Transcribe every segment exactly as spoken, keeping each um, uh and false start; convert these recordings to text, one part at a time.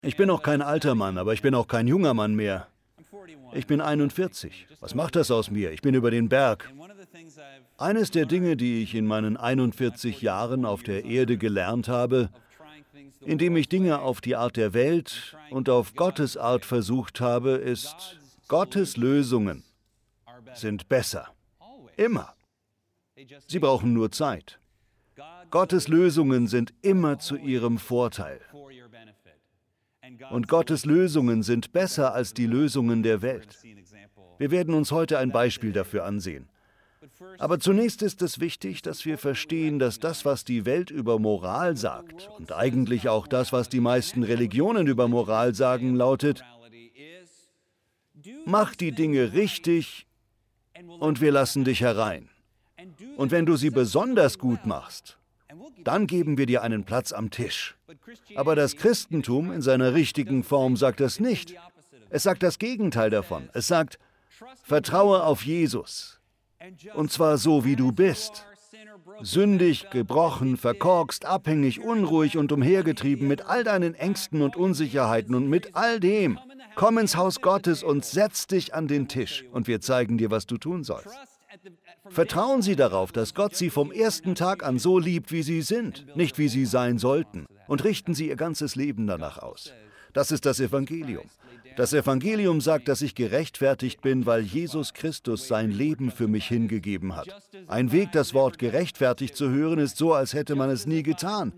Ich bin noch kein alter Mann, aber ich bin auch kein junger Mann mehr. Ich bin einundvierzig. Was macht das aus mir? Ich bin über den Berg. Eines der Dinge, die ich in meinen einundvierzig Jahren auf der Erde gelernt habe, indem ich Dinge auf die Art der Welt und auf Gottes Art versucht habe, ist, Gottes Lösungen sind besser. Immer. Sie brauchen nur Zeit. Gottes Lösungen sind immer zu ihrem Vorteil. Und Gottes Lösungen sind besser als die Lösungen der Welt. Wir werden uns heute ein Beispiel dafür ansehen. Aber zunächst ist es wichtig, dass wir verstehen, dass das, was die Welt über Moral sagt, und eigentlich auch das, was die meisten Religionen über Moral sagen, lautet: Mach die Dinge richtig und wir lassen dich herein. Und wenn du sie besonders gut machst, dann geben wir dir einen Platz am Tisch. Aber das Christentum in seiner richtigen Form sagt das nicht. Es sagt das Gegenteil davon. Es sagt: Vertraue auf Jesus. Und zwar so, wie du bist. Sündig, gebrochen, verkorkst, abhängig, unruhig und umhergetrieben mit all deinen Ängsten und Unsicherheiten und mit all dem. Komm ins Haus Gottes und setz dich an den Tisch und wir zeigen dir, was du tun sollst. Vertrauen Sie darauf, dass Gott Sie vom ersten Tag an so liebt, wie Sie sind, nicht wie Sie sein sollten, und richten Sie Ihr ganzes Leben danach aus. Das ist das Evangelium. Das Evangelium sagt, dass ich gerechtfertigt bin, weil Jesus Christus sein Leben für mich hingegeben hat. Ein Weg, das Wort gerechtfertigt zu hören, ist so, als hätte man es nie getan.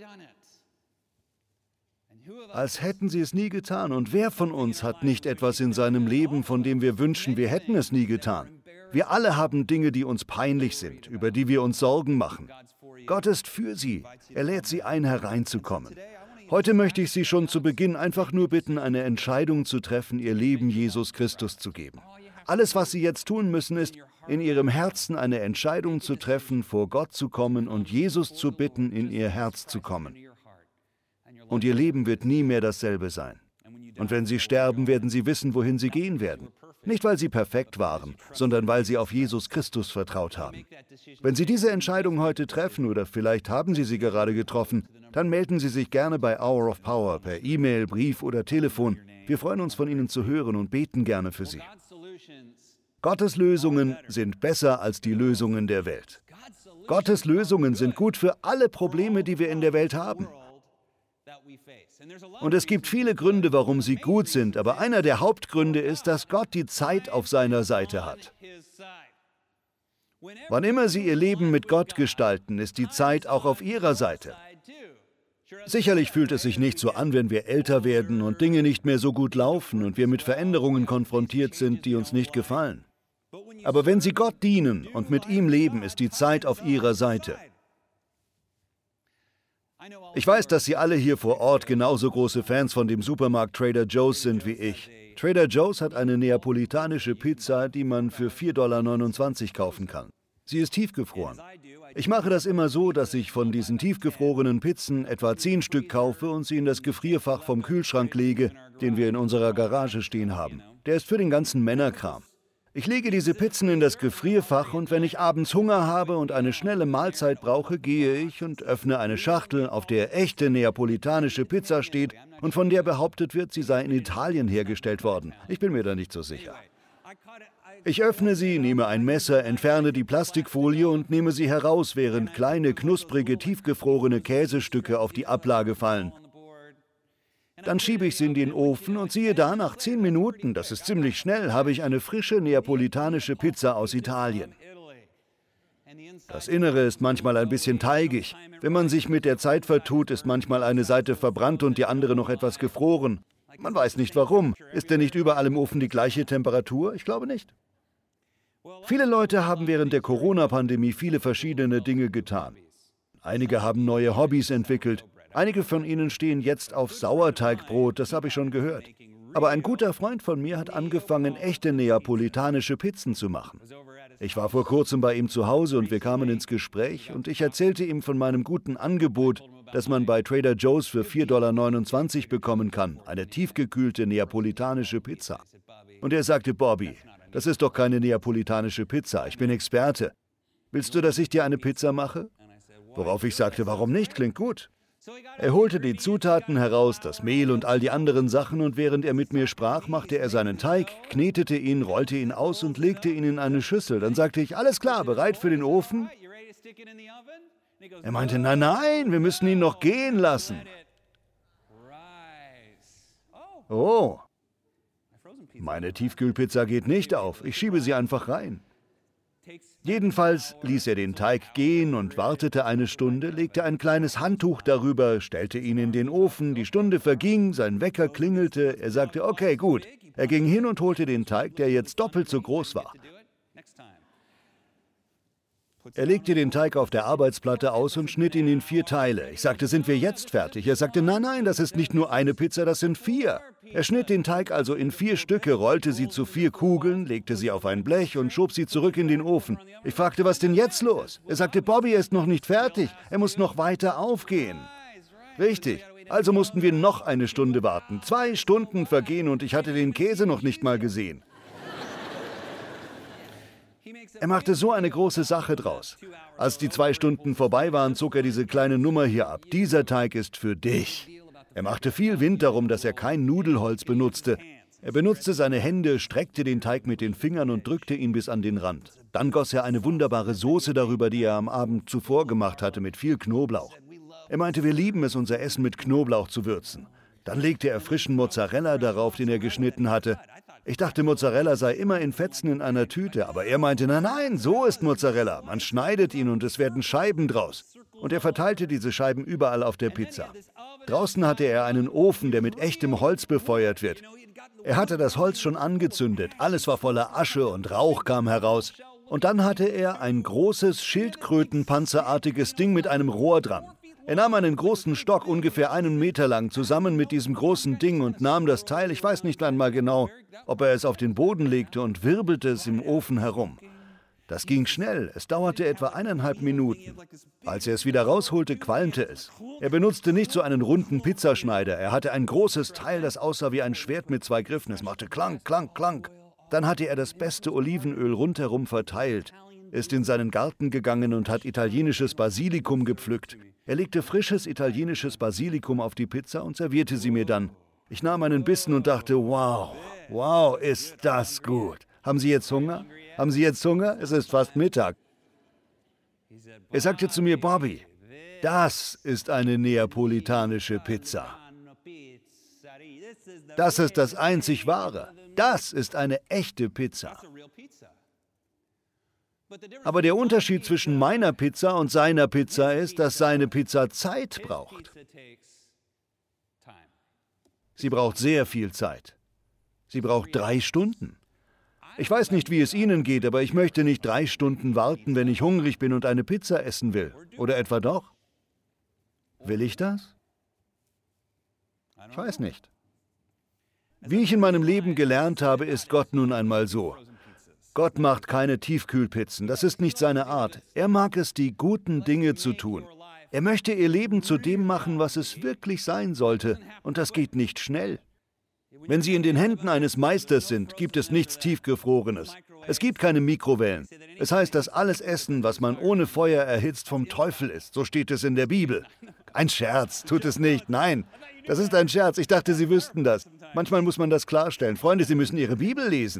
Als hätten Sie es nie getan. Und wer von uns hat nicht etwas in seinem Leben, von dem wir wünschen, wir hätten es nie getan? Wir alle haben Dinge, die uns peinlich sind, über die wir uns Sorgen machen. Gott ist für Sie. Er lädt Sie ein, hereinzukommen. Heute möchte ich Sie schon zu Beginn einfach nur bitten, eine Entscheidung zu treffen, Ihr Leben Jesus Christus zu geben. Alles, was Sie jetzt tun müssen, ist, in Ihrem Herzen eine Entscheidung zu treffen, vor Gott zu kommen und Jesus zu bitten, in Ihr Herz zu kommen. Und Ihr Leben wird nie mehr dasselbe sein. Und wenn Sie sterben, werden Sie wissen, wohin Sie gehen werden. Nicht, weil Sie perfekt waren, sondern weil Sie auf Jesus Christus vertraut haben. Wenn Sie diese Entscheidung heute treffen, oder vielleicht haben Sie sie gerade getroffen, dann melden Sie sich gerne bei Hour of Power per E-Mail, Brief oder Telefon. Wir freuen uns, von Ihnen zu hören und beten gerne für Sie. Gottes Lösungen sind besser als die Lösungen der Welt. Gottes Lösungen sind gut für alle Probleme, die wir in der Welt haben. Und es gibt viele Gründe, warum sie gut sind, aber einer der Hauptgründe ist, dass Gott die Zeit auf seiner Seite hat. Wann immer Sie Ihr Leben mit Gott gestalten, ist die Zeit auch auf Ihrer Seite. Sicherlich fühlt es sich nicht so an, wenn wir älter werden und Dinge nicht mehr so gut laufen und wir mit Veränderungen konfrontiert sind, die uns nicht gefallen. Aber wenn Sie Gott dienen und mit ihm leben, ist die Zeit auf Ihrer Seite. Ich weiß, dass Sie alle hier vor Ort genauso große Fans von dem Supermarkt Trader Joe's sind wie ich. Trader Joe's hat eine neapolitanische Pizza, die man für vier Dollar neunundzwanzig kaufen kann. Sie ist tiefgefroren. Ich mache das immer so, dass ich von diesen tiefgefrorenen Pizzen etwa zehn Stück kaufe und sie in das Gefrierfach vom Kühlschrank lege, den wir in unserer Garage stehen haben. Der ist für den ganzen Männerkram. Ich lege diese Pizzen in das Gefrierfach und wenn ich abends Hunger habe und eine schnelle Mahlzeit brauche, gehe ich und öffne eine Schachtel, auf der echte neapolitanische Pizza steht und von der behauptet wird, sie sei in Italien hergestellt worden. Ich bin mir da nicht so sicher. Ich öffne sie, nehme ein Messer, entferne die Plastikfolie und nehme sie heraus, während kleine, knusprige, tiefgefrorene Käsestücke auf die Ablage fallen. Dann schiebe ich sie in den Ofen und siehe da, nach zehn Minuten, das ist ziemlich schnell, habe ich eine frische neapolitanische Pizza aus Italien. Das Innere ist manchmal ein bisschen teigig. Wenn man sich mit der Zeit vertut, ist manchmal eine Seite verbrannt und die andere noch etwas gefroren. Man weiß nicht warum. Ist denn nicht überall im Ofen die gleiche Temperatur? Ich glaube nicht. Viele Leute haben während der Corona-Pandemie viele verschiedene Dinge getan. Einige haben neue Hobbys entwickelt. Einige von ihnen stehen jetzt auf Sauerteigbrot, das habe ich schon gehört. Aber ein guter Freund von mir hat angefangen, echte neapolitanische Pizzen zu machen. Ich war vor kurzem bei ihm zu Hause und wir kamen ins Gespräch und ich erzählte ihm von meinem guten Angebot, das man bei Trader Joe's für vier Dollar neunundzwanzig bekommen kann, eine tiefgekühlte neapolitanische Pizza. Und er sagte: Bobby, das ist doch keine neapolitanische Pizza, ich bin Experte. Willst du, dass ich dir eine Pizza mache? Worauf ich sagte: Warum nicht, klingt gut. Er holte die Zutaten heraus, das Mehl und all die anderen Sachen, und während er mit mir sprach, machte er seinen Teig, knetete ihn, rollte ihn aus und legte ihn in eine Schüssel. Dann sagte ich, alles klar, bereit für den Ofen? Er meinte, nein, nein, wir müssen ihn noch gehen lassen. Oh, meine Tiefkühlpizza geht nicht auf, ich schiebe sie einfach rein. Jedenfalls ließ er den Teig gehen und wartete eine Stunde, legte ein kleines Handtuch darüber, stellte ihn in den Ofen, die Stunde verging, sein Wecker klingelte, er sagte, okay, gut. Er ging hin und holte den Teig, der jetzt doppelt so groß war. Er legte den Teig auf der Arbeitsplatte aus und schnitt ihn in vier Teile. Ich sagte, sind wir jetzt fertig? Er sagte, nein, nein, das ist nicht nur eine Pizza, das sind vier. Er schnitt den Teig also in vier Stücke, rollte sie zu vier Kugeln, legte sie auf ein Blech und schob sie zurück in den Ofen. Ich fragte, was denn jetzt los? Er sagte, Bobby, er ist noch nicht fertig, er muss noch weiter aufgehen. Richtig, also mussten wir noch eine Stunde warten. Zwei Stunden vergehen und ich hatte den Käse noch nicht mal gesehen. Er machte so eine große Sache draus. Als die zwei Stunden vorbei waren, zog er diese kleine Nummer hier ab. Dieser Teig ist für dich. Er machte viel Wind darum, dass er kein Nudelholz benutzte. Er benutzte seine Hände, streckte den Teig mit den Fingern und drückte ihn bis an den Rand. Dann goss er eine wunderbare Soße darüber, die er am Abend zuvor gemacht hatte, mit viel Knoblauch. Er meinte, wir lieben es, unser Essen mit Knoblauch zu würzen. Dann legte er frischen Mozzarella darauf, den er geschnitten hatte. Ich dachte, Mozzarella sei immer in Fetzen in einer Tüte, aber er meinte, nein, nein, so ist Mozzarella. Man schneidet ihn und es werden Scheiben draus. Und er verteilte diese Scheiben überall auf der Pizza. Draußen hatte er einen Ofen, der mit echtem Holz befeuert wird. Er hatte das Holz schon angezündet, alles war voller Asche und Rauch kam heraus. Und dann hatte er ein großes, schildkrötenpanzerartiges Ding mit einem Rohr dran. Er nahm einen großen Stock, ungefähr einen Meter lang, zusammen mit diesem großen Ding und nahm das Teil, ich weiß nicht einmal genau, ob er es auf den Boden legte und wirbelte es im Ofen herum. Das ging schnell, es dauerte etwa eineinhalb Minuten. Als er es wieder rausholte, qualmte es. Er benutzte nicht so einen runden Pizzaschneider, er hatte ein großes Teil, das aussah wie ein Schwert mit zwei Griffen. Es machte Klank, Klank, Klank. Dann hatte er das beste Olivenöl rundherum verteilt, ist in seinen Garten gegangen und hat italienisches Basilikum gepflückt. Er legte frisches italienisches Basilikum auf die Pizza und servierte sie mir dann. Ich nahm einen Bissen und dachte, wow, wow, ist das gut. Haben Sie jetzt Hunger? Haben Sie jetzt Hunger? Es ist fast Mittag. Er sagte zu mir, Bobby, das ist eine neapolitanische Pizza. Das ist das einzig Wahre. Das ist eine echte Pizza. Aber der Unterschied zwischen meiner Pizza und seiner Pizza ist, dass seine Pizza Zeit braucht. Sie braucht sehr viel Zeit. Sie braucht drei Stunden. Ich weiß nicht, wie es Ihnen geht, aber ich möchte nicht drei Stunden warten, wenn ich hungrig bin und eine Pizza essen will. Oder etwa doch? Will ich das? Ich weiß nicht. Wie ich in meinem Leben gelernt habe, ist Gott nun einmal so. Gott macht keine Tiefkühlpizzen, das ist nicht seine Art. Er mag es, die guten Dinge zu tun. Er möchte ihr Leben zu dem machen, was es wirklich sein sollte, und das geht nicht schnell. Wenn Sie in den Händen eines Meisters sind, gibt es nichts Tiefgefrorenes. Es gibt keine Mikrowellen. Es heißt, dass alles Essen, was man ohne Feuer erhitzt, vom Teufel ist. So steht es in der Bibel. Ein Scherz, tut es nicht. Nein, das ist ein Scherz. Ich dachte, Sie wüssten das. Manchmal muss man das klarstellen. Freunde, Sie müssen Ihre Bibel lesen.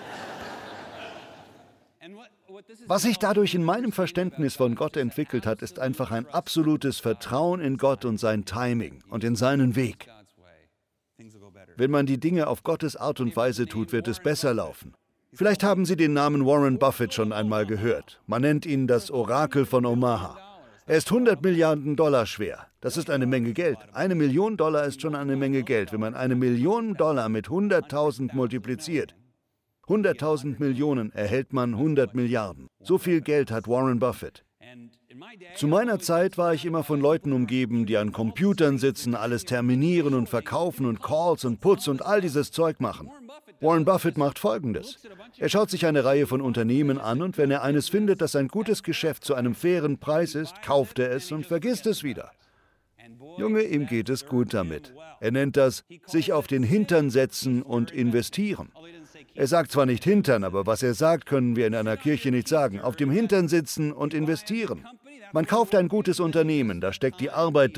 Was sich dadurch in meinem Verständnis von Gott entwickelt hat, ist einfach ein absolutes Vertrauen in Gott und sein Timing und in seinen Weg. Wenn man die Dinge auf Gottes Art und Weise tut, wird es besser laufen. Vielleicht haben Sie den Namen Warren Buffett schon einmal gehört. Man nennt ihn das Orakel von Omaha. Er ist hundert Milliarden Dollar schwer. Das ist eine Menge Geld. Eine Million Dollar ist schon eine Menge Geld. Wenn man eine Million Dollar mit hunderttausend multipliziert, hunderttausend Millionen, erhält man hundert Milliarden. So viel Geld hat Warren Buffett. Zu meiner Zeit war ich immer von Leuten umgeben, die an Computern sitzen, alles terminieren und verkaufen und Calls und Puts und all dieses Zeug machen. Warren Buffett macht Folgendes. Er schaut sich eine Reihe von Unternehmen an und wenn er eines findet, das ein gutes Geschäft zu einem fairen Preis ist, kauft er es und vergisst es wieder. Junge, ihm geht es gut damit. Er nennt das, sich auf den Hintern setzen und investieren. Er sagt zwar nicht Hintern, aber was er sagt, können wir in einer Kirche nicht sagen. Auf dem Hintern sitzen und investieren. Man kauft ein gutes Unternehmen, da steckt die Arbeit drin.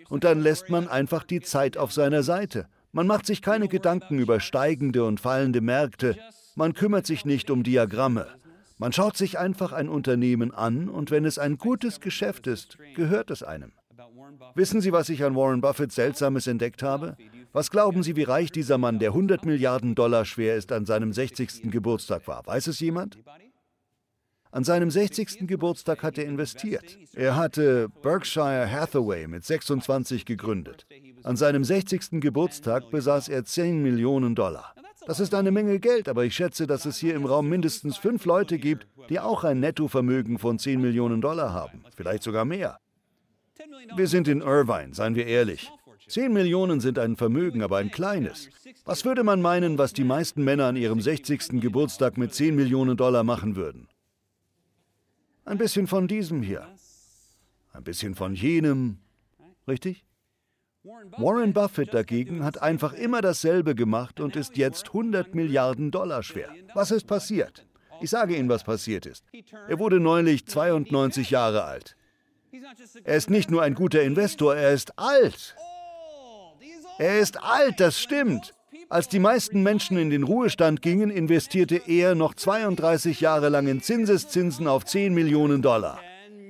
Und dann lässt man einfach die Zeit auf seiner Seite. Man macht sich keine Gedanken über steigende und fallende Märkte. Man kümmert sich nicht um Diagramme. Man schaut sich einfach ein Unternehmen an und wenn es ein gutes Geschäft ist, gehört es einem. Wissen Sie, was ich an Warren Buffett Seltsames entdeckt habe? Was glauben Sie, wie reich dieser Mann, der hundert Milliarden Dollar schwer ist, an seinem sechzigsten Geburtstag war? Weiß es jemand? An seinem sechzigsten Geburtstag hat er investiert. Er hatte Berkshire Hathaway mit sechsundzwanzig gegründet. An seinem sechzigsten Geburtstag besaß er zehn Millionen Dollar. Das ist eine Menge Geld, aber ich schätze, dass es hier im Raum mindestens fünf Leute gibt, die auch ein Nettovermögen von zehn Millionen Dollar haben. Vielleicht sogar mehr. Wir sind in Irvine, seien wir ehrlich. zehn Millionen sind ein Vermögen, aber ein kleines. Was würde man meinen, was die meisten Männer an ihrem sechzigsten Geburtstag mit zehn Millionen Dollar machen würden? Ein bisschen von diesem hier. Ein bisschen von jenem. Richtig? Warren Buffett dagegen hat einfach immer dasselbe gemacht und ist jetzt hundert Milliarden Dollar schwer. Was ist passiert? Ich sage Ihnen, was passiert ist. Er wurde neulich zweiundneunzig Jahre alt. Er ist nicht nur ein guter Investor, er ist alt. Er ist alt, das stimmt. Als die meisten Menschen in den Ruhestand gingen, investierte er noch zweiunddreißig Jahre lang in Zinseszinsen auf zehn Millionen Dollar.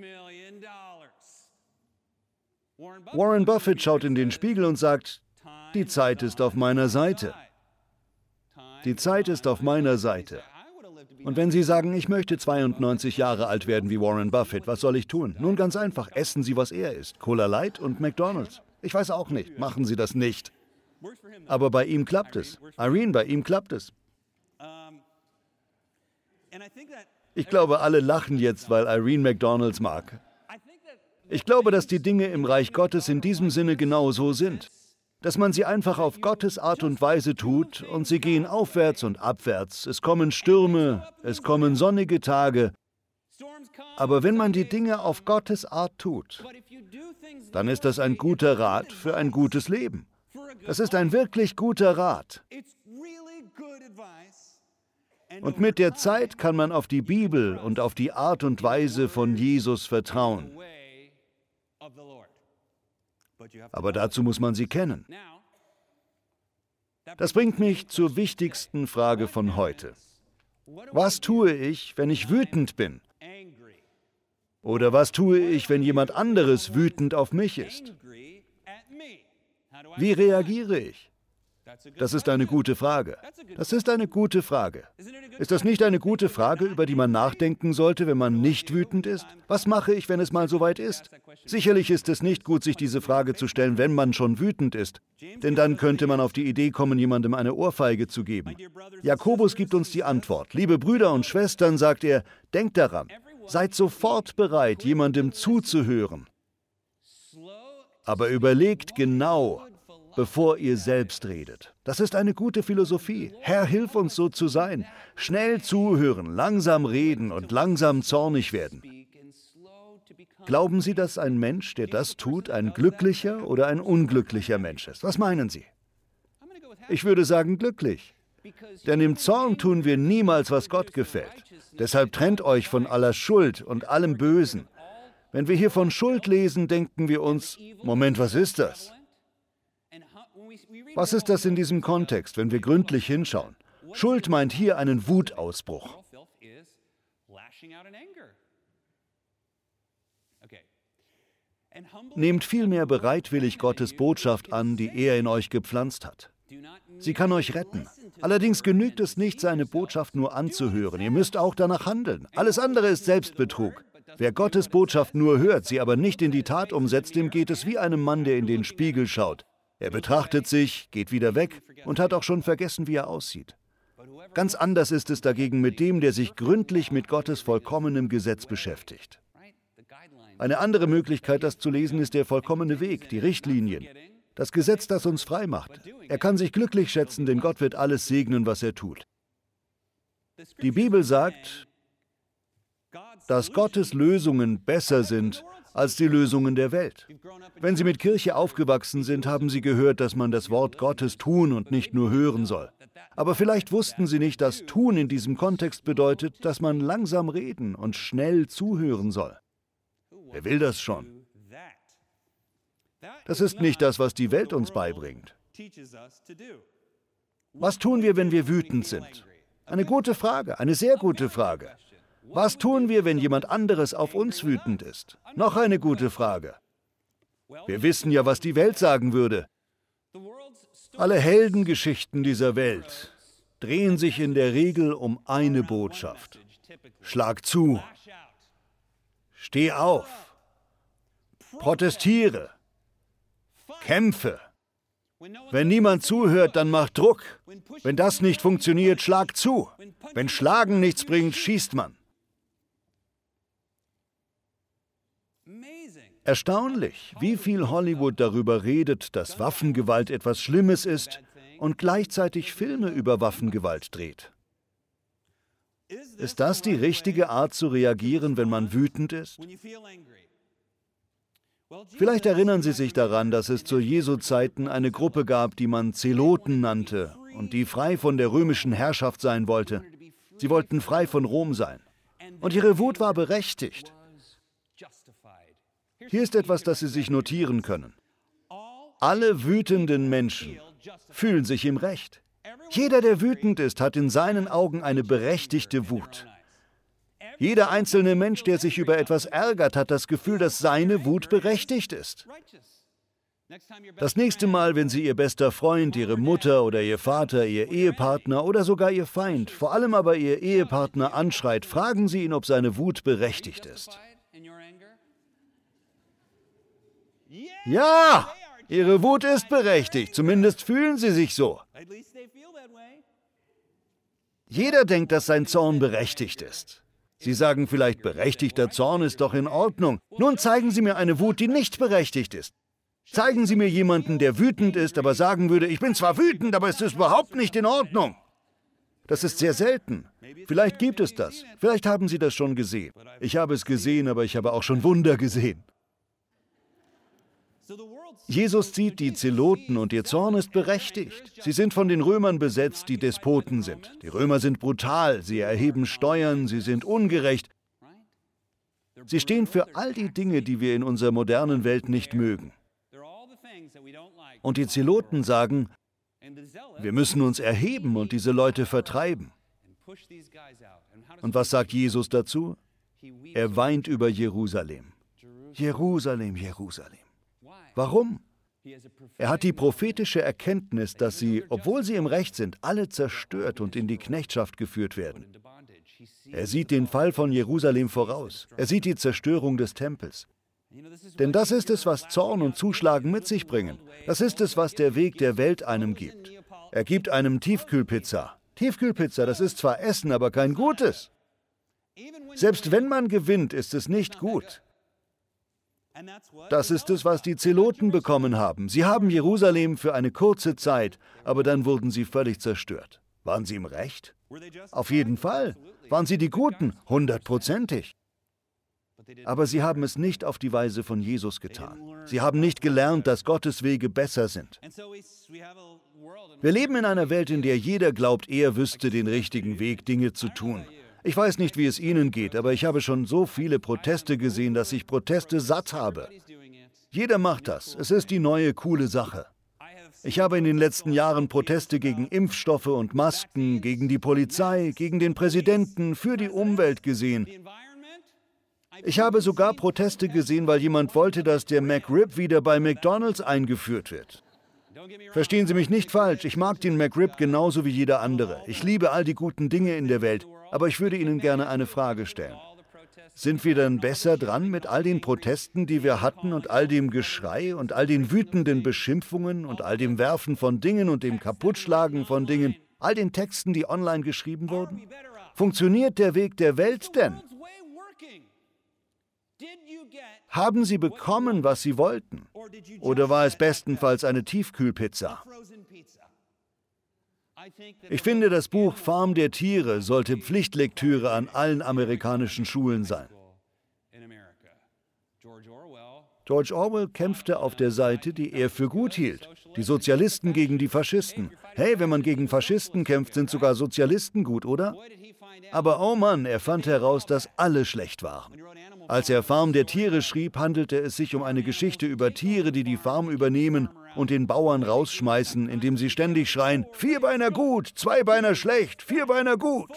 Warren Buffett schaut in den Spiegel und sagt, die Zeit ist auf meiner Seite. Die Zeit ist auf meiner Seite. Und wenn Sie sagen, ich möchte zweiundneunzig Jahre alt werden wie Warren Buffett, was soll ich tun? Nun ganz einfach, essen Sie, was er isst. Cola Light und McDonald's. Ich weiß auch nicht, machen Sie das nicht. Aber bei ihm klappt es. Irene, bei ihm klappt es. Ich glaube, alle lachen jetzt, weil Irene McDonald's mag. Ich glaube, dass die Dinge im Reich Gottes in diesem Sinne genau so sind. Dass man sie einfach auf Gottes Art und Weise tut und sie gehen aufwärts und abwärts. Es kommen Stürme, es kommen sonnige Tage. Aber wenn man die Dinge auf Gottes Art tut, dann ist das ein guter Rat für ein gutes Leben. Das ist ein wirklich guter Rat. Und mit der Zeit kann man auf die Bibel und auf die Art und Weise von Jesus vertrauen. Aber dazu muss man sie kennen. Das bringt mich zur wichtigsten Frage von heute. Was tue ich, wenn ich wütend bin? Oder was tue ich, wenn jemand anderes wütend auf mich ist? Wie reagiere ich? Das ist eine gute Frage. Das ist eine gute Frage. Ist das nicht eine gute Frage, über die man nachdenken sollte, wenn man nicht wütend ist? Was mache ich, wenn es mal soweit ist? Sicherlich ist es nicht gut, sich diese Frage zu stellen, wenn man schon wütend ist. Denn dann könnte man auf die Idee kommen, jemandem eine Ohrfeige zu geben. Jakobus gibt uns die Antwort. Liebe Brüder und Schwestern, sagt er, denkt daran, seid sofort bereit, jemandem zuzuhören. Aber überlegt genau, bevor ihr selbst redet. Das ist eine gute Philosophie. Herr, hilf uns so zu sein. Schnell zuhören, langsam reden und langsam zornig werden. Glauben Sie, dass ein Mensch, der das tut, ein glücklicher oder ein unglücklicher Mensch ist? Was meinen Sie? Ich würde sagen glücklich. Denn im Zorn tun wir niemals, was Gott gefällt. Deshalb trennt euch von aller Schuld und allem Bösen. Wenn wir hier von Schuld lesen, denken wir uns, Moment, was ist das? Was ist das in diesem Kontext, wenn wir gründlich hinschauen? Schuld meint hier einen Wutausbruch. Nehmt vielmehr bereitwillig Gottes Botschaft an, die er in euch gepflanzt hat. Sie kann euch retten. Allerdings genügt es nicht, seine Botschaft nur anzuhören. Ihr müsst auch danach handeln. Alles andere ist Selbstbetrug. Wer Gottes Botschaft nur hört, sie aber nicht in die Tat umsetzt, dem geht es wie einem Mann, der in den Spiegel schaut. Er betrachtet sich, geht wieder weg und hat auch schon vergessen, wie er aussieht. Ganz anders ist es dagegen mit dem, der sich gründlich mit Gottes vollkommenem Gesetz beschäftigt. Eine andere Möglichkeit, das zu lesen, ist der vollkommene Weg, die Richtlinien. Das Gesetz, das uns frei macht. Er kann sich glücklich schätzen, denn Gott wird alles segnen, was er tut. Die Bibel sagt, dass Gottes Lösungen besser sind als die Lösungen der Welt. Wenn Sie mit Kirche aufgewachsen sind, haben Sie gehört, dass man das Wort Gottes tun und nicht nur hören soll. Aber vielleicht wussten Sie nicht, dass tun in diesem Kontext bedeutet, dass man langsam reden und schnell zuhören soll. Wer will das schon? Das ist nicht das, was die Welt uns beibringt. Was tun wir, wenn wir wütend sind? Eine gute Frage, eine sehr gute Frage. Was tun wir, wenn jemand anderes auf uns wütend ist? Noch eine gute Frage. Wir wissen ja, was die Welt sagen würde. Alle Heldengeschichten dieser Welt drehen sich in der Regel um eine Botschaft. Schlag zu. Steh auf. Protestiere. Kämpfe. Wenn niemand zuhört, dann mach Druck. Wenn das nicht funktioniert, schlag zu. Wenn Schlagen nichts bringt, schießt man. Erstaunlich, wie viel Hollywood darüber redet, dass Waffengewalt etwas Schlimmes ist und gleichzeitig Filme über Waffengewalt dreht. Ist das die richtige Art zu reagieren, wenn man wütend ist? Vielleicht erinnern Sie sich daran, dass es zu Jesu Zeiten eine Gruppe gab, die man Zeloten nannte und die frei von der römischen Herrschaft sein wollte. Sie wollten frei von Rom sein. Und ihre Wut war berechtigt. Hier ist etwas, das Sie sich notieren können. Alle wütenden Menschen fühlen sich im Recht. Jeder, der wütend ist, hat in seinen Augen eine berechtigte Wut. Jeder einzelne Mensch, der sich über etwas ärgert, hat das Gefühl, dass seine Wut berechtigt ist. Das nächste Mal, wenn Sie Ihr bester Freund, Ihre Mutter oder Ihr Vater, Ihr Ehepartner oder sogar Ihr Feind, vor allem aber Ihr Ehepartner anschreit, fragen Sie ihn, ob seine Wut berechtigt ist. Ja, Ihre Wut ist berechtigt, zumindest fühlen Sie sich so. Jeder denkt, dass sein Zorn berechtigt ist. Sie sagen vielleicht, berechtigter Zorn ist doch in Ordnung. Nun zeigen Sie mir eine Wut, die nicht berechtigt ist. Zeigen Sie mir jemanden, der wütend ist, aber sagen würde, ich bin zwar wütend, aber es ist überhaupt nicht in Ordnung. Das ist sehr selten. Vielleicht gibt es das. Vielleicht haben Sie das schon gesehen. Ich habe es gesehen, aber ich habe auch schon Wunder gesehen. Jesus sieht die Zeloten und ihr Zorn ist berechtigt. Sie sind von den Römern besetzt, die Despoten sind. Die Römer sind brutal, sie erheben Steuern, sie sind ungerecht. Sie stehen für all die Dinge, die wir in unserer modernen Welt nicht mögen. Und die Zeloten sagen, wir müssen uns erheben und diese Leute vertreiben. Und was sagt Jesus dazu? Er weint über Jerusalem. Jerusalem, Jerusalem. Warum? Er hat die prophetische Erkenntnis, dass sie, obwohl sie im Recht sind, alle zerstört und in die Knechtschaft geführt werden. Er sieht den Fall von Jerusalem voraus. Er sieht die Zerstörung des Tempels. Denn das ist es, was Zorn und Zuschlagen mit sich bringen. Das ist es, was der Weg der Welt einem gibt. Er gibt einem Tiefkühlpizza. Tiefkühlpizza, das ist zwar Essen, aber kein gutes. Selbst wenn man gewinnt, ist es nicht gut. Das ist es, was die Zeloten bekommen haben. Sie haben Jerusalem für eine kurze Zeit, aber dann wurden sie völlig zerstört. Waren sie im Recht? Auf jeden Fall. Waren sie die Guten? Hundertprozentig. Aber sie haben es nicht auf die Weise von Jesus getan. Sie haben nicht gelernt, dass Gottes Wege besser sind. Wir leben in einer Welt, in der jeder glaubt, er wüsste den richtigen Weg, Dinge zu tun. Ich weiß nicht, wie es Ihnen geht, aber ich habe schon so viele Proteste gesehen, dass ich Proteste satt habe. Jeder macht das. Es ist die neue, coole Sache. Ich habe in den letzten Jahren Proteste gegen Impfstoffe und Masken, gegen die Polizei, gegen den Präsidenten, für die Umwelt gesehen. Ich habe sogar Proteste gesehen, weil jemand wollte, dass der McRib wieder bei McDonald's eingeführt wird. Verstehen Sie mich nicht falsch, ich mag den McRib genauso wie jeder andere. Ich liebe all die guten Dinge in der Welt. Aber ich würde Ihnen gerne eine Frage stellen. Sind wir dann besser dran mit all den Protesten, die wir hatten und all dem Geschrei und all den wütenden Beschimpfungen und all dem Werfen von Dingen und dem Kaputtschlagen von Dingen, all den Texten, die online geschrieben wurden? Funktioniert der Weg der Welt denn? Haben Sie bekommen, was Sie wollten? Oder war es bestenfalls eine Tiefkühlpizza? Ich finde, das Buch Farm der Tiere sollte Pflichtlektüre an allen amerikanischen Schulen sein. George Orwell kämpfte auf der Seite, die er für gut hielt. Die Sozialisten gegen die Faschisten. Hey, wenn man gegen Faschisten kämpft, sind sogar Sozialisten gut, oder? Aber oh Mann, er fand heraus, dass alle schlecht waren. Als er Farm der Tiere schrieb, handelte es sich um eine Geschichte über Tiere, die die Farm übernehmen und den Bauern rausschmeißen, indem sie ständig schreien, Vierbeiner gut, Zweibeiner schlecht, Vierbeiner gut.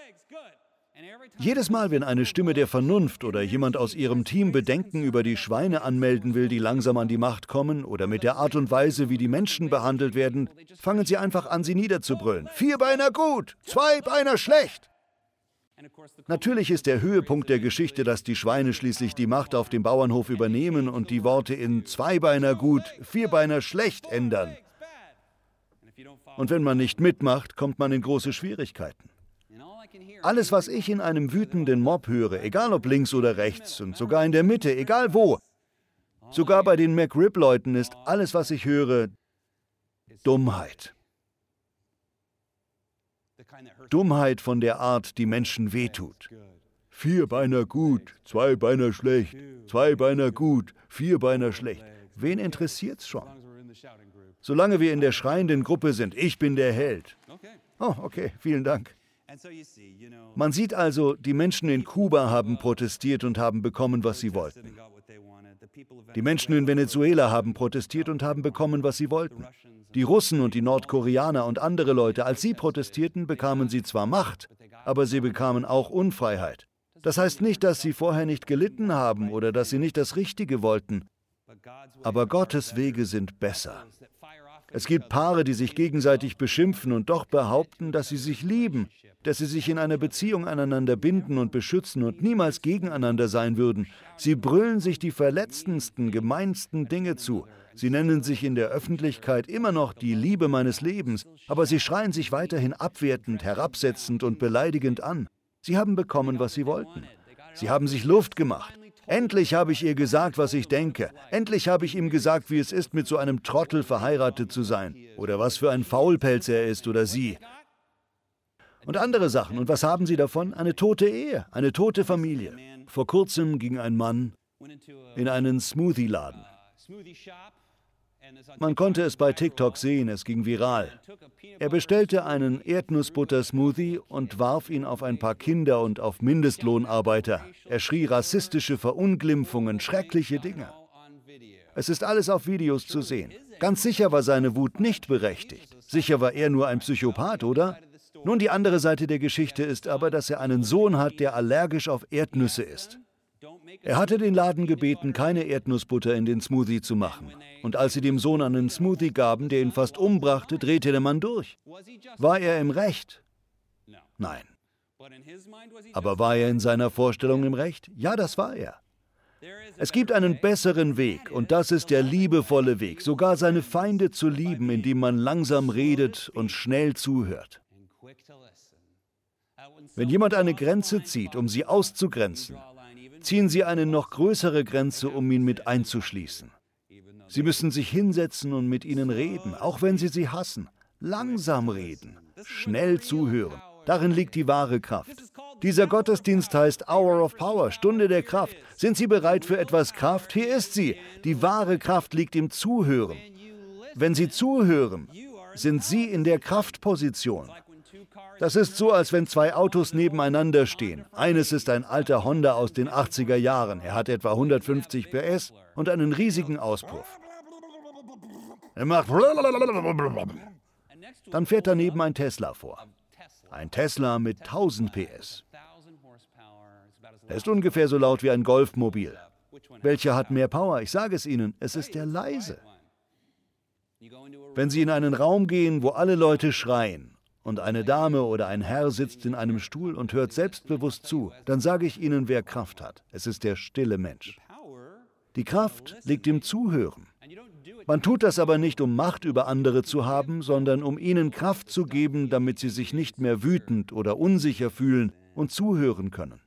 Jedes Mal, wenn eine Stimme der Vernunft oder jemand aus ihrem Team Bedenken über die Schweine anmelden will, die langsam an die Macht kommen, oder mit der Art und Weise, wie die Menschen behandelt werden, fangen sie einfach an, sie niederzubrüllen. Vierbeiner gut, Zweibeiner schlecht. Natürlich ist der Höhepunkt der Geschichte, dass die Schweine schließlich die Macht auf dem Bauernhof übernehmen und die Worte in Zweibeiner gut, Vierbeiner schlecht ändern. Und wenn man nicht mitmacht, kommt man in große Schwierigkeiten. Alles, was ich in einem wütenden Mob höre, egal ob links oder rechts und sogar in der Mitte, egal wo, sogar bei den McRib-Leuten ist alles, was ich höre, Dummheit. Dummheit von der Art, die Menschen wehtut. Vierbeiner gut, Zweibeiner schlecht, Zweibeiner gut, Vierbeiner schlecht. Wen interessiert's schon? Solange wir in der schreienden Gruppe sind, ich bin der Held. Oh, okay, vielen Dank. Man sieht also, die Menschen in Kuba haben protestiert und haben bekommen, was sie wollten. Die Menschen in Venezuela haben protestiert und haben bekommen, was sie wollten. Die Russen und die Nordkoreaner und andere Leute, als sie protestierten, bekamen sie zwar Macht, aber sie bekamen auch Unfreiheit. Das heißt nicht, dass sie vorher nicht gelitten haben oder dass sie nicht das Richtige wollten, aber Gottes Wege sind besser. Es gibt Paare, die sich gegenseitig beschimpfen und doch behaupten, dass sie sich lieben, dass sie sich in einer Beziehung aneinander binden und beschützen und niemals gegeneinander sein würden. Sie brüllen sich die verletzendsten, gemeinsten Dinge zu. Sie nennen sich in der Öffentlichkeit immer noch die Liebe meines Lebens, aber sie schreien sich weiterhin abwertend, herabsetzend und beleidigend an. Sie haben bekommen, was sie wollten. Sie haben sich Luft gemacht. Endlich habe ich ihr gesagt, was ich denke. Endlich habe ich ihm gesagt, wie es ist, mit so einem Trottel verheiratet zu sein. Oder was für ein Faulpelz er ist oder sie. Und andere Sachen. Und was haben sie davon? Eine tote Ehe, eine tote Familie. Vor kurzem ging ein Mann in einen Smoothie-Laden. Man konnte es bei TikTok sehen, es ging viral. Er bestellte einen Erdnussbutter-Smoothie und warf ihn auf ein paar Kinder und auf Mindestlohnarbeiter. Er schrie rassistische Verunglimpfungen, schreckliche Dinge. Es ist alles auf Videos zu sehen. Ganz sicher war seine Wut nicht berechtigt. Sicher war er nur ein Psychopath, oder? Nun, die andere Seite der Geschichte ist aber, dass er einen Sohn hat, der allergisch auf Erdnüsse ist. Er hatte den Laden gebeten, keine Erdnussbutter in den Smoothie zu machen. Und als sie dem Sohn einen Smoothie gaben, der ihn fast umbrachte, drehte der Mann durch. War er im Recht? Nein. Aber war er in seiner Vorstellung im Recht? Ja, das war er. Es gibt einen besseren Weg, und das ist der liebevolle Weg, sogar seine Feinde zu lieben, indem man langsam redet und schnell zuhört. Wenn jemand eine Grenze zieht, um sie auszugrenzen, ziehen Sie eine noch größere Grenze, um ihn mit einzuschließen. Sie müssen sich hinsetzen und mit ihnen reden, auch wenn Sie sie hassen. Langsam reden, schnell zuhören. Darin liegt die wahre Kraft. Dieser Gottesdienst heißt Hour of Power, Stunde der Kraft. Sind Sie bereit für etwas Kraft? Hier ist sie. Die wahre Kraft liegt im Zuhören. Wenn Sie zuhören, sind Sie in der Kraftposition. Das ist so, als wenn zwei Autos nebeneinander stehen. Eines ist ein alter Honda aus den achtziger Jahren. Er hat etwa hundertfünfzig P S und einen riesigen Auspuff. Er macht... Dann fährt daneben ein Tesla vor. Ein Tesla mit tausend P S. Er ist ungefähr so laut wie ein Golfmobil. Welcher hat mehr Power? Ich sage es Ihnen, es ist der leise. Wenn Sie in einen Raum gehen, wo alle Leute schreien, und eine Dame oder ein Herr sitzt in einem Stuhl und hört selbstbewusst zu, dann sage ich Ihnen, wer Kraft hat. Es ist der stille Mensch. Die Kraft liegt im Zuhören. Man tut das aber nicht, um Macht über andere zu haben, sondern um ihnen Kraft zu geben, damit sie sich nicht mehr wütend oder unsicher fühlen und zuhören können.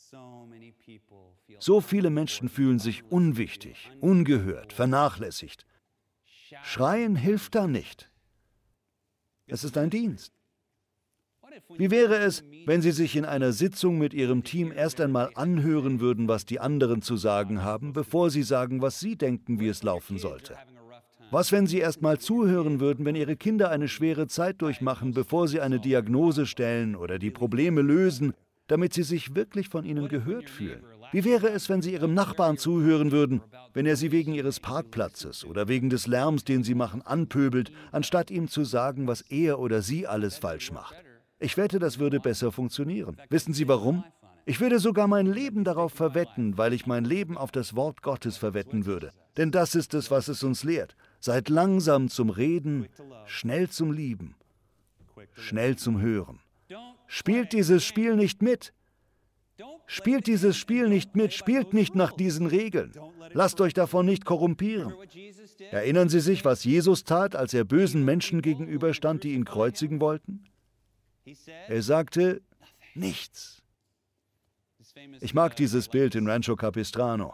So viele Menschen fühlen sich unwichtig, ungehört, vernachlässigt. Schreien hilft da nicht. Es ist ein Dienst. Wie wäre es, wenn Sie sich in einer Sitzung mit Ihrem Team erst einmal anhören würden, was die anderen zu sagen haben, bevor Sie sagen, was Sie denken, wie es laufen sollte? Was, wenn Sie erst mal zuhören würden, wenn Ihre Kinder eine schwere Zeit durchmachen, bevor sie eine Diagnose stellen oder die Probleme lösen, damit sie sich wirklich von Ihnen gehört fühlen? Wie wäre es, wenn Sie Ihrem Nachbarn zuhören würden, wenn er Sie wegen Ihres Parkplatzes oder wegen des Lärms, den Sie machen, anpöbelt, anstatt ihm zu sagen, was er oder sie alles falsch macht? Ich wette, das würde besser funktionieren. Wissen Sie warum? Ich würde sogar mein Leben darauf verwetten, weil ich mein Leben auf das Wort Gottes verwetten würde. Denn das ist es, was es uns lehrt. Seid langsam zum Reden, schnell zum Lieben, schnell zum Hören. Spielt dieses Spiel nicht mit. Spielt dieses Spiel nicht mit, spielt nicht nach diesen Regeln. Lasst euch davon nicht korrumpieren. Erinnern Sie sich, was Jesus tat, als er bösen Menschen gegenüberstand, die ihn kreuzigen wollten? Er sagte, nichts. Ich mag dieses Bild in Rancho Capistrano.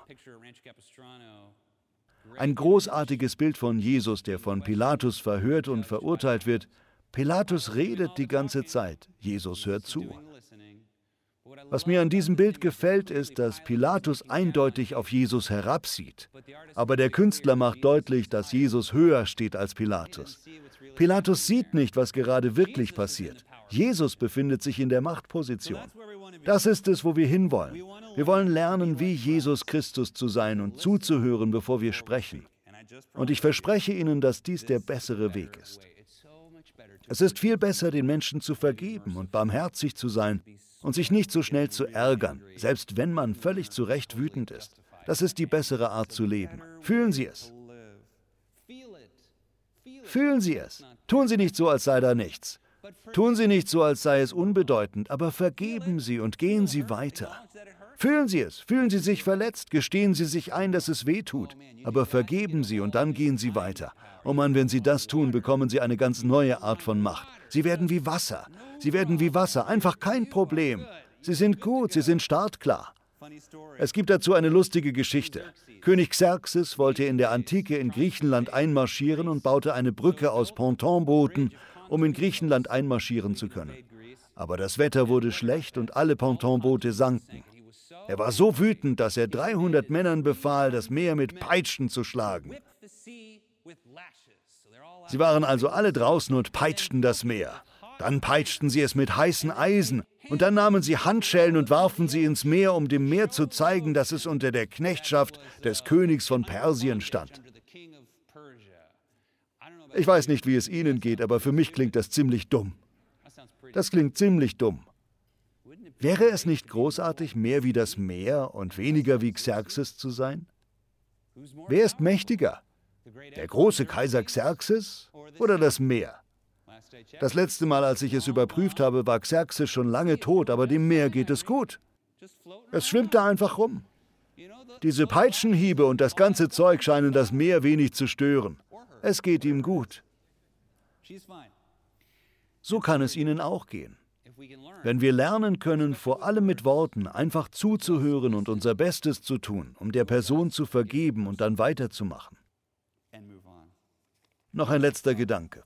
Ein großartiges Bild von Jesus, der von Pilatus verhört und verurteilt wird. Pilatus redet die ganze Zeit, Jesus hört zu. Was mir an diesem Bild gefällt, ist, dass Pilatus eindeutig auf Jesus herabsieht. Aber der Künstler macht deutlich, dass Jesus höher steht als Pilatus. Pilatus sieht nicht, was gerade wirklich passiert. Jesus befindet sich in der Machtposition. Das ist es, wo wir hinwollen. Wir wollen lernen, wie Jesus Christus zu sein und zuzuhören, bevor wir sprechen. Und ich verspreche Ihnen, dass dies der bessere Weg ist. Es ist viel besser, den Menschen zu vergeben und barmherzig zu sein und sich nicht so schnell zu ärgern, selbst wenn man völlig zu Recht wütend ist. Das ist die bessere Art zu leben. Fühlen Sie es. Fühlen Sie es. Tun Sie nicht so, als sei da nichts. Tun Sie nicht so, als sei es unbedeutend, aber vergeben Sie und gehen Sie weiter. Fühlen Sie es, fühlen Sie sich verletzt, gestehen Sie sich ein, dass es weh tut, aber vergeben Sie und dann gehen Sie weiter. Oh Mann, wenn Sie das tun, bekommen Sie eine ganz neue Art von Macht. Sie werden wie Wasser. Sie werden wie Wasser, einfach kein Problem. Sie sind gut, Sie sind startklar. Es gibt dazu eine lustige Geschichte. König Xerxes wollte in der Antike in Griechenland einmarschieren und baute eine Brücke aus Pontonbooten, um in Griechenland einmarschieren zu können. Aber das Wetter wurde schlecht und alle Pontonboote sanken. Er war so wütend, dass er dreihundert Männern befahl, das Meer mit Peitschen zu schlagen. Sie waren also alle draußen und peitschten das Meer. Dann peitschten sie es mit heißen Eisen und dann nahmen sie Handschellen und warfen sie ins Meer, um dem Meer zu zeigen, dass es unter der Knechtschaft des Königs von Persien stand. Ich weiß nicht, wie es Ihnen geht, aber für mich klingt das ziemlich dumm. Das klingt ziemlich dumm. Wäre es nicht großartig, mehr wie das Meer und weniger wie Xerxes zu sein? Wer ist mächtiger? Der große Kaiser Xerxes oder das Meer? Das letzte Mal, als ich es überprüft habe, war Xerxes schon lange tot, aber dem Meer geht es gut. Es schwimmt da einfach rum. Diese Peitschenhiebe und das ganze Zeug scheinen das Meer wenig zu stören. Es geht ihm gut. So kann es Ihnen auch gehen. Wenn wir lernen können, vor allem mit Worten einfach zuzuhören und unser Bestes zu tun, um der Person zu vergeben und dann weiterzumachen. Noch ein letzter Gedanke.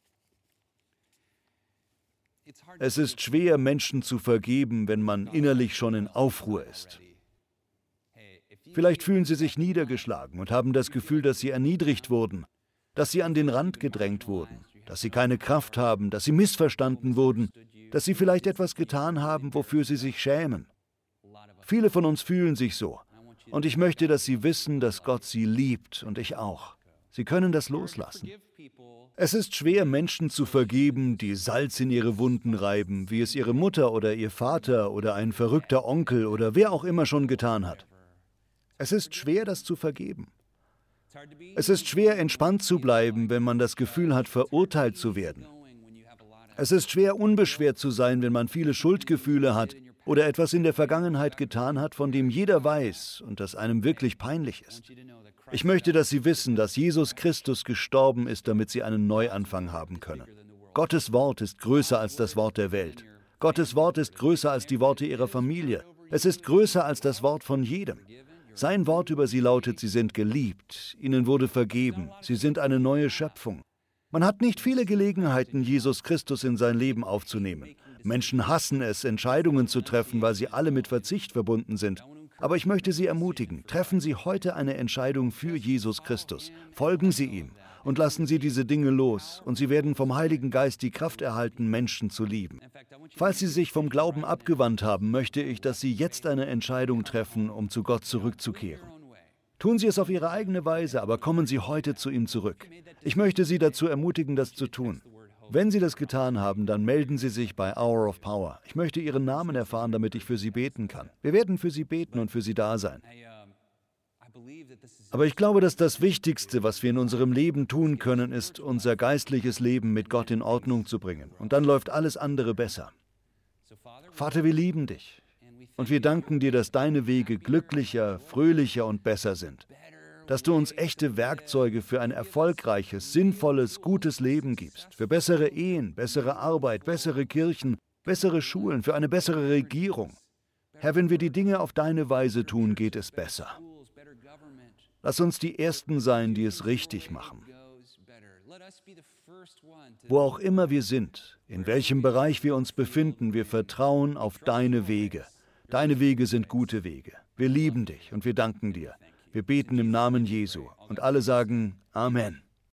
Es ist schwer, Menschen zu vergeben, wenn man innerlich schon in Aufruhr ist. Vielleicht fühlen Sie sich niedergeschlagen und haben das Gefühl, dass Sie erniedrigt wurden, dass Sie an den Rand gedrängt wurden, dass Sie keine Kraft haben, dass Sie missverstanden wurden, dass Sie vielleicht etwas getan haben, wofür Sie sich schämen. Viele von uns fühlen sich so. Und ich möchte, dass Sie wissen, dass Gott Sie liebt und ich auch. Sie können das loslassen. Es ist schwer, Menschen zu vergeben, die Salz in ihre Wunden reiben, wie es ihre Mutter oder ihr Vater oder ein verrückter Onkel oder wer auch immer schon getan hat. Es ist schwer, das zu vergeben. Es ist schwer, entspannt zu bleiben, wenn man das Gefühl hat, verurteilt zu werden. Es ist schwer, unbeschwert zu sein, wenn man viele Schuldgefühle hat oder etwas in der Vergangenheit getan hat, von dem jeder weiß und das einem wirklich peinlich ist. Ich möchte, dass Sie wissen, dass Jesus Christus gestorben ist, damit Sie einen Neuanfang haben können. Gottes Wort ist größer als das Wort der Welt. Gottes Wort ist größer als die Worte Ihrer Familie. Es ist größer als das Wort von jedem. Sein Wort über Sie lautet, Sie sind geliebt, Ihnen wurde vergeben, Sie sind eine neue Schöpfung. Man hat nicht viele Gelegenheiten, Jesus Christus in sein Leben aufzunehmen. Menschen hassen es, Entscheidungen zu treffen, weil sie alle mit Verzicht verbunden sind. Aber ich möchte Sie ermutigen, treffen Sie heute eine Entscheidung für Jesus Christus. Folgen Sie ihm. und lassen Sie diese Dinge los, und Sie werden vom Heiligen Geist die Kraft erhalten, Menschen zu lieben. Falls Sie sich vom Glauben abgewandt haben, möchte ich, dass Sie jetzt eine Entscheidung treffen, um zu Gott zurückzukehren. Tun Sie es auf Ihre eigene Weise, aber kommen Sie heute zu ihm zurück. Ich möchte Sie dazu ermutigen, das zu tun. Wenn Sie das getan haben, dann melden Sie sich bei Hour of Power. Ich möchte Ihren Namen erfahren, damit ich für Sie beten kann. Wir werden für Sie beten und für Sie da sein. Aber ich glaube, dass das Wichtigste, was wir in unserem Leben tun können, ist, unser geistliches Leben mit Gott in Ordnung zu bringen. Und dann läuft alles andere besser. Vater, wir lieben dich. Und wir danken dir, dass deine Wege glücklicher, fröhlicher und besser sind. Dass du uns echte Werkzeuge für ein erfolgreiches, sinnvolles, gutes Leben gibst. Für bessere Ehen, bessere Arbeit, bessere Kirchen, bessere Schulen, für eine bessere Regierung. Herr, wenn wir die Dinge auf deine Weise tun, geht es besser. Lass uns die Ersten sein, die es richtig machen. Wo auch immer wir sind, in welchem Bereich wir uns befinden, wir vertrauen auf deine Wege. Deine Wege sind gute Wege. Wir lieben dich und wir danken dir. Wir beten im Namen Jesu. Und alle sagen Amen.